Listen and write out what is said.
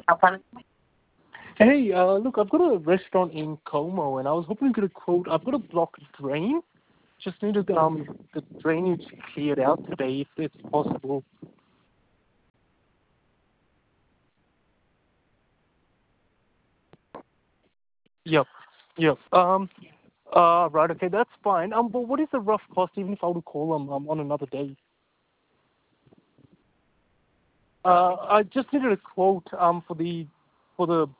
Hey, look, I've got a restaurant in Como, and I was hoping to get a quote. I've got a blocked drain. Just needed the drainage cleared out today, if it's possible. Yep, yep. Right, okay, that's fine. But what is the rough cost, even if I were to call them on another day? I just needed a quote for the